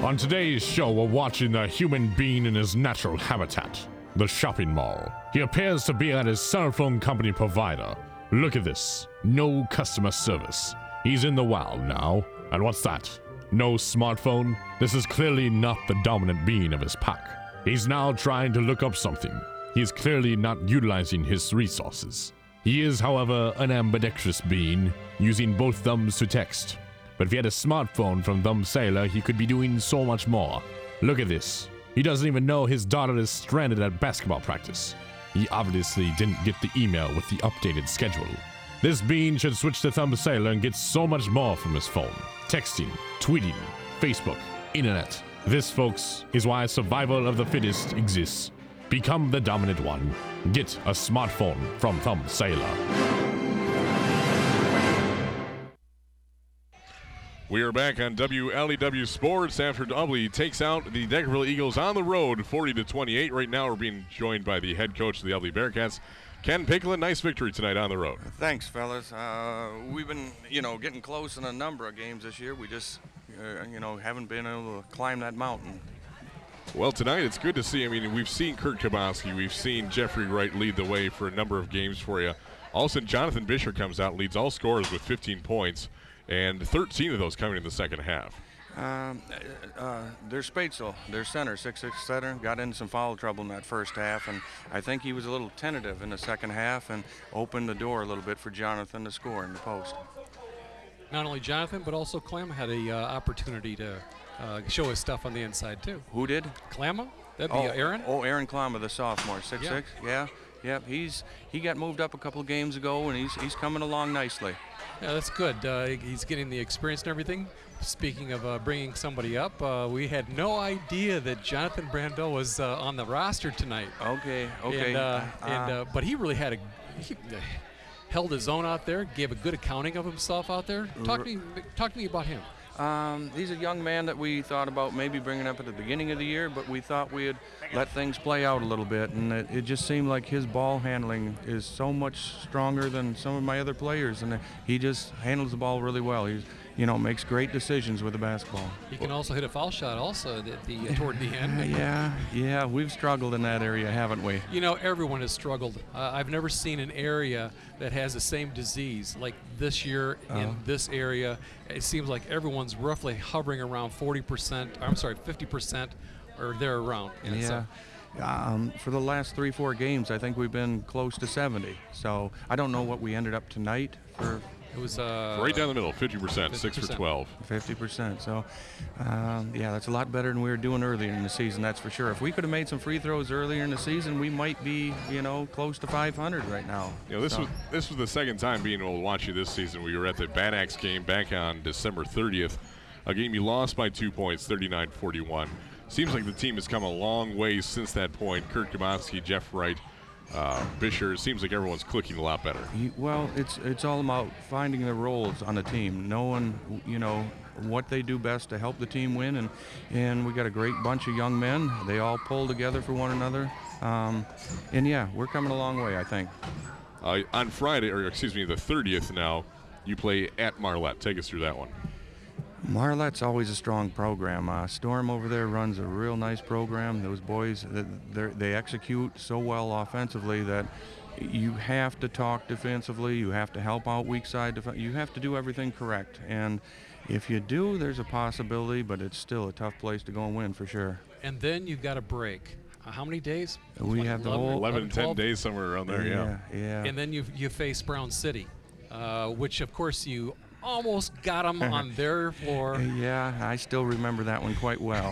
On today's show, we're watching the human being in his natural habitat, the shopping mall. He appears to be at his cell phone company provider. Look at this. No customer service. He's in the wild now. And what's that? No smartphone? This is clearly not the dominant being of his pack. He's now trying to look up something. He is clearly not utilizing his resources. He is, however, an ambidextrous being, using both thumbs to text. But if he had a smartphone from Thumb Sailor, he could be doing so much more. Look at this. He doesn't even know his daughter is stranded at basketball practice. He obviously didn't get the email with the updated schedule. This being should switch to Thumb Sailor and get so much more from his phone. Texting, tweeting, Facebook, internet. This, folks, is why survival of the fittest exists. Become the dominant one. Get a smartphone from Thumb Sailor. We are back on WLEW Sports after Ubly takes out the Deckerville Eagles on the road 40-28. Right now we're being joined by the head coach of the Ubly Bearcats, Ken Picklen. Nice victory tonight on the road. Thanks, fellas. We've been, getting close in a number of games this year. We just, haven't been able to climb that mountain. Well, tonight it's good to see. I mean, we've seen Kurt Kabowski. We've seen Jeffrey Wright lead the way for a number of games for you. All of a sudden, Jonathan Bisher comes out and leads all scorers with 15 points. And 13 of those coming in the second half. There's Spatzel, their center, 6'6" center, got into some foul trouble in that first half, and I think he was a little tentative in the second half and opened the door a little bit for Jonathan to score in the post. Not only Jonathan, but also Clem had a opportunity to show his stuff on the inside, too. Who did? Clamma? That'd be Aaron? Oh, Aaron Clamma, the sophomore, 6'6", yeah. Yep, he got moved up a couple of games ago, and he's coming along nicely. Yeah, that's good. He's getting the experience and everything. Speaking of bringing somebody up, we had no idea that Jonathan Brandel was on the roster tonight. Okay. But he really he held his own out there, gave a good accounting of himself out there. Talk to me about him. He's a young man that we thought about maybe bringing up at the beginning of the year, but we thought we'd let things play out a little bit, and it just seemed like his ball handling is so much stronger than some of my other players, and he just handles the ball really well. He's, makes great decisions with the basketball. He can also hit a foul shot also toward the end. Yeah, we've struggled in that area, haven't we? Everyone has struggled. I've never seen an area that has the same disease like this year in this area. It seems like everyone's roughly hovering around 50% or there around. For the last 3-4 games, I think we've been close to 70. So I don't know what we ended up tonight for. It was right down the middle, 50%, 6 for 12. 50%. So, that's a lot better than we were doing earlier in the season, that's for sure. If we could have made some free throws earlier in the season, we might be, close to 500 right now. This was the second time being able to watch you this season. We were at the Bad Axe game back on December 30th, a game you lost by 2 points, 39-41. Seems like the team has come a long way since that point. Kurt Kabowski, Jeff Wright, Bisher, it seems like everyone's clicking a lot better. It's all about finding the roles on the team, knowing, what they do best to help the team win, and we got a great bunch of young men. They all pull together for one another, we're coming a long way, I think. On Friday, the 30th now, you play at Marlette. Take us through that one. Marlette's always a strong program. Storm over there runs a real nice program. Those boys, they execute so well offensively that you have to talk defensively. You have to help out weak side. You have to do everything correct. And if you do, there's a possibility, but it's still a tough place to go and win for sure. And then you've got a break. How many days? We have the whole 11, 10 days, somewhere around there, yeah. And then you face Brown City, which, of course, you almost got them on their floor. Yeah, I still remember that one quite well.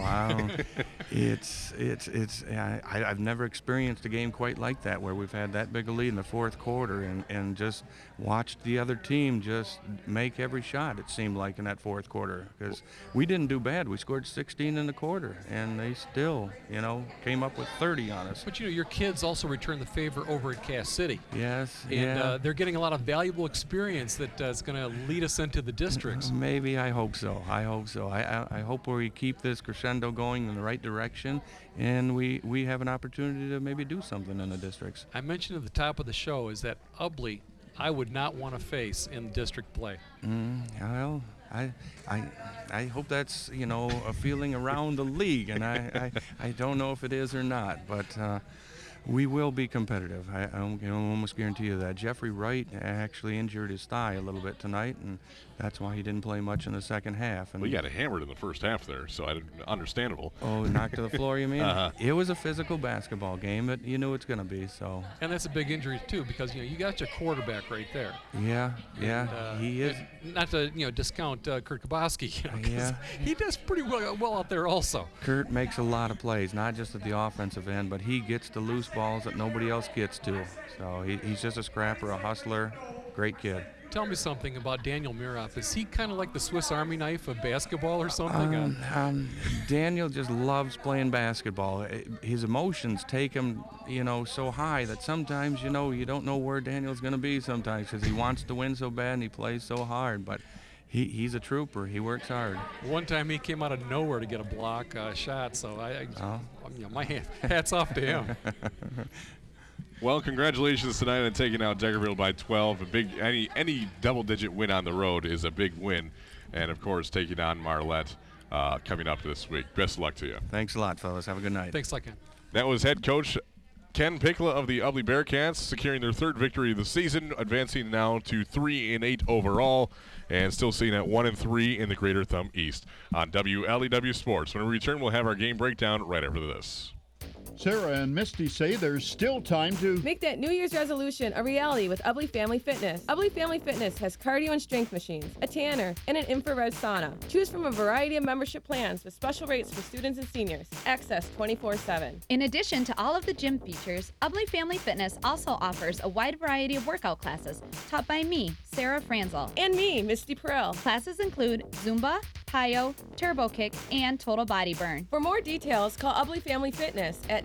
I've never experienced a game quite like that where we've had that big a lead in the fourth quarter and just watched the other team just make every shot, it seemed like, in that fourth quarter. Because we didn't do bad. We scored 16 in the quarter, and they still, came up with 30 on us. But, your kids also returned the favor over at Cass City. Yes, and they're getting a lot of valuable experience that is going to lead us into the districts. Maybe. I hope so. I hope we keep this crescendo going in the right direction, and we have an opportunity to maybe do something in the districts. I mentioned at the top of the show is that Ubly I would not want to face in district play. Well, I hope that's, a feeling around the league, and I don't know if it is or not, but we will be competitive. I almost guarantee you that. Jeffrey Wright actually injured his thigh a little bit tonight, and that's why he didn't play much in the second half. And We got hammered in the first half there, so understandable. Oh, knocked to the floor, you mean? Uh-huh. It was a physical basketball game, but you knew it's going to be, so. And that's a big injury too, because you got your quarterback right there. Yeah, And, he is. Not to discount Kurt Kubowski, 'cause Yeah. he does pretty well out there also. Kurt makes a lot of plays, not just at the offensive end, but he gets to loose balls that nobody else gets to. So he's just a scrapper, a hustler, great kid. Tell me something about Daniel Mirop. Is he kind of like the Swiss Army knife of basketball or something? Daniel just loves playing basketball. His emotions take him, so high that sometimes, you don't know where Daniel's going to be sometimes because he wants to win so bad and he plays so hard. But he's a trooper. He works hard. One time he came out of nowhere to get a block shot, so my hat's off to him. Well, congratulations tonight on taking out Deckerville by 12. Any double-digit win on the road is a big win, and of course taking on Marlette coming up this week. Best of luck to you. Thanks a lot, fellas. Have a good night. Thanks, Ken. That was head coach Ken Pickla of the Ubly Bearcats, securing their third victory of the season, advancing now to 3-8 overall, and still sitting at 1-3 in the Greater Thumb East. On WLEW Sports, when we return, we'll have our game breakdown right after this. Sarah and Misty say there's still time to make that New Year's resolution a reality with Ubly Family Fitness. Ubly Family Fitness has cardio and strength machines, a tanner, and an infrared sauna. Choose from a variety of membership plans with special rates for students and seniors. Access 24/7. In addition to all of the gym features, Ubly Family Fitness also offers a wide variety of workout classes taught by me, Sarah Franzel. And me, Misty Perel. Classes include Zumba, Plyo, Turbo Kick, and Total Body Burn. For more details, call Ubly Family Fitness at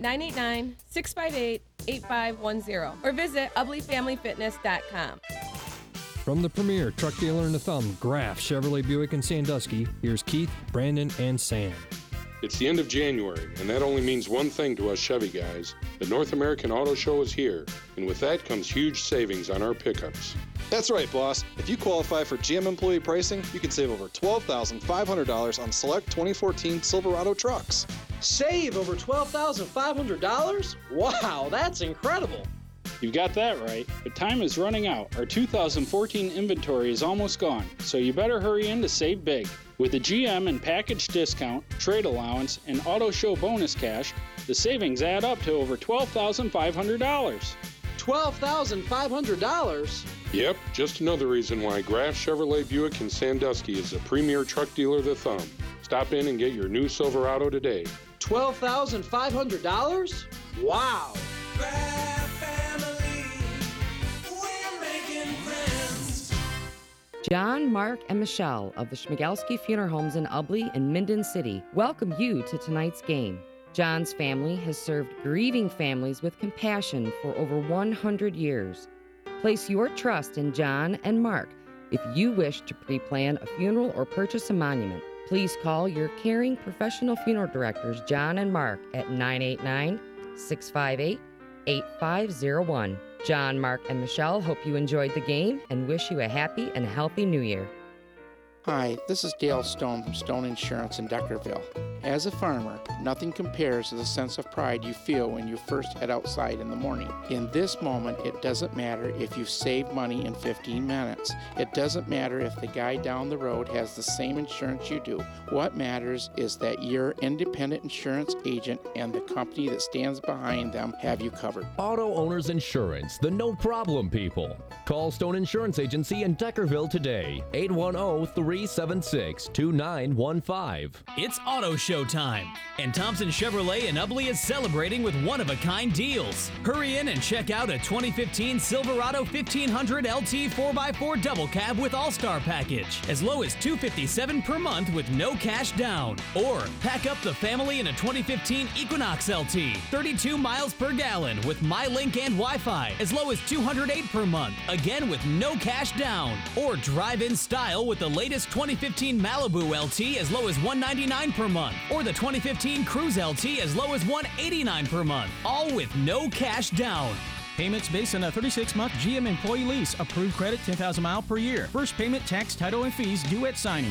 989-658-8510 or visit ublyfamilyfitness.com. From the premier truck dealer in the Thumb, Graf Chevrolet Buick in Sandusky, here's Keith, Brandon, and Sam. It's the end of January, and that only means one thing to us Chevy guys. The North American Auto Show is here, and with that comes huge savings on our pickups. That's right, boss. If you qualify for GM employee pricing, you can save over $12,500 on select 2014 Silverado trucks. Save over $12,500? Wow, that's incredible. You've got that right, but time is running out. Our 2014 inventory is almost gone, so you better hurry in to save big. With the GM and package discount, trade allowance, and auto show bonus cash, the savings add up to over $12,500. $12,500? Yep, just another reason why Graf Chevrolet Buick in Sandusky is the premier truck dealer of the Thumb. Stop in and get your new Silverado today. $12,500? Wow! Graf family, we're making friends. John, Mark, and Michelle of the Schmigelski Funeral Homes in Ubly and Minden City welcome you to tonight's game. John's family has served grieving families with compassion for over 100 years. Place your trust in John and Mark if you wish to pre-plan a funeral or purchase a monument. Please call your caring professional funeral directors, John and Mark, at 989-658-8501. John, Mark, and Michelle hope you enjoyed the game and wish you a happy and healthy new year. Hi, this is Dale Stone from Stone Insurance in Deckerville. As a farmer, nothing compares to the sense of pride you feel when you first head outside in the morning. In this moment, it doesn't matter if you've saved money in 15 minutes. It doesn't matter if the guy down the road has the same insurance you do. What matters is that your independent insurance agent and the company that stands behind them have you covered. Auto Owners Insurance, the no-problem people. Call Stone Insurance Agency in Deckerville today, 810-376-2915. It's Auto Show time, and Thompson Chevrolet in Ubly is celebrating with one-of-a-kind deals. Hurry in and check out a 2015 Silverado 1500 LT 4x4 double cab with All-Star package, as low as $257 per month with no cash down. Or pack up the family in a 2015 Equinox LT, 32 miles per gallon with MyLink and Wi-Fi, as low as $208 per month, again with no cash down. Or drive in style with the latest 2015 Malibu LT as low as $199 per month, or the 2015 Cruise LT as low as $189 per month, all with no cash down. Payments based on a 36-month GM employee lease. Approved credit, 10,000 miles per year. First payment, tax, title, and fees due at signing.